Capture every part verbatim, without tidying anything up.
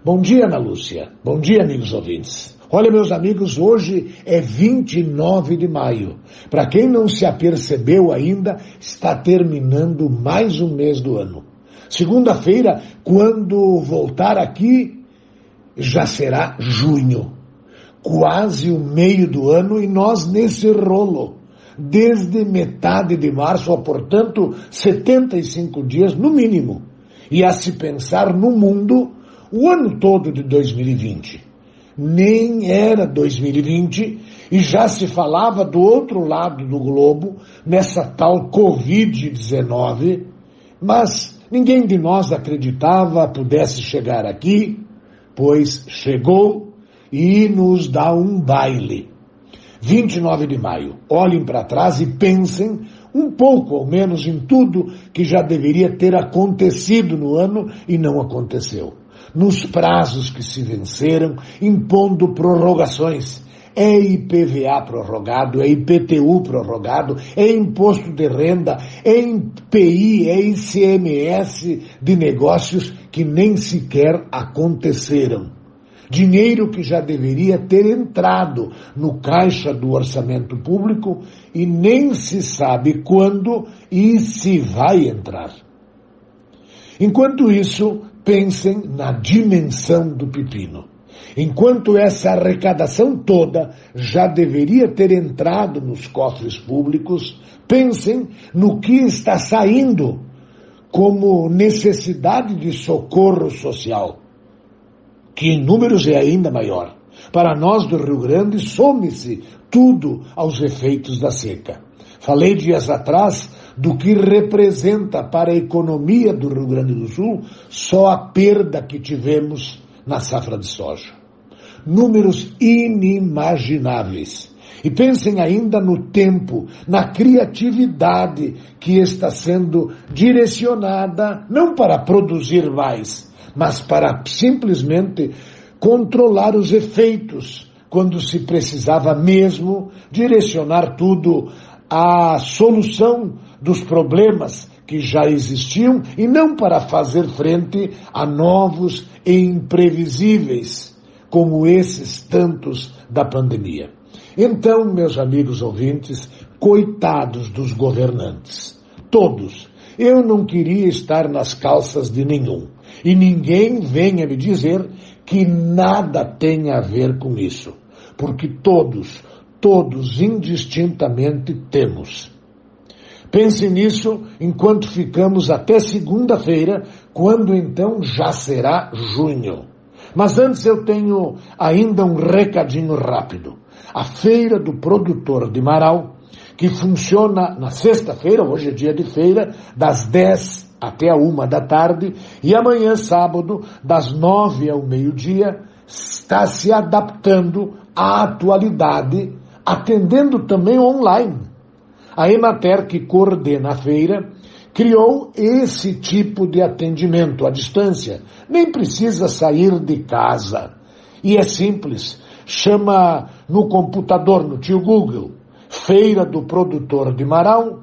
Bom dia, Ana Lúcia. Bom dia, amigos ouvintes. Olha, meus amigos, hoje é vinte e nove de maio. Para quem não se apercebeu ainda, está terminando mais um mês do ano. Segunda-feira, quando voltar aqui, já será junho. Quase o meio do ano e nós nesse rolo. Desde metade de março, ou portanto, setenta e cinco dias no mínimo. E a se pensar no mundo, o ano todo de dois mil e vinte. Nem era dois mil e vinte e já se falava do outro lado do globo, nessa tal covid dezenove, mas ninguém de nós acreditava pudesse chegar aqui, pois chegou e nos dá um baile. vinte e nove de maio, olhem para trás e pensem um pouco ao menos em tudo que já deveria ter acontecido no ano e não aconteceu. Nos prazos que se venceram, impondo prorrogações. É I P V A prorrogado, é I P T U prorrogado, é imposto de renda, é I P I, é I C M S de negócios que nem sequer aconteceram. Dinheiro que já deveria ter entrado no caixa do orçamento público e nem se sabe quando e se vai entrar. Enquanto isso, pensem na dimensão do pepino. Enquanto essa arrecadação toda já deveria ter entrado nos cofres públicos, pensem no que está saindo como necessidade de socorro social, que em números é ainda maior. Para nós do Rio Grande, some-se tudo aos efeitos da seca. Falei dias atrás do que representa para a economia do Rio Grande do Sul só a perda que tivemos na safra de soja. Números inimagináveis. E pensem ainda no tempo, na criatividade que está sendo direcionada não para produzir mais, mas para simplesmente controlar os efeitos, quando se precisava mesmo direcionar tudo à solução dos problemas que já existiam e não para fazer frente a novos e imprevisíveis, como esses tantos da pandemia. Então, meus amigos ouvintes, coitados dos governantes, todos. Eu não queria estar nas calças de nenhum. E ninguém venha me dizer que nada tem a ver com isso. Porque todos, todos indistintamente temos. Pense nisso enquanto ficamos até segunda-feira, quando então já será junho. Mas antes eu tenho ainda um recadinho rápido. A Feira do Produtor de Marau, que funciona na sexta-feira, hoje é dia de feira, das dez até a uma da tarde, e amanhã, sábado, das nove ao meio-dia, está se adaptando à atualidade, atendendo também online. A Emater, que coordena a feira, criou esse tipo de atendimento à distância. Nem precisa sair de casa. E é simples. Chama no computador, no tio Google, Feira do Produtor de Marau,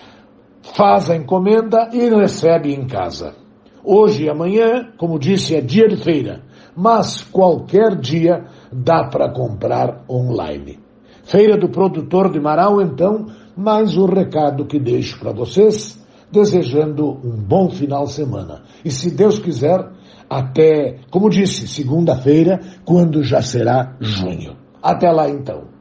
faz a encomenda e recebe em casa. Hoje e amanhã, como disse, é dia de feira, mas qualquer dia dá para comprar online. Feira do Produtor de Marau, então, mais um recado que deixo para vocês, desejando um bom final de semana. E se Deus quiser, até, como disse, segunda-feira, quando já será junho. Até lá então.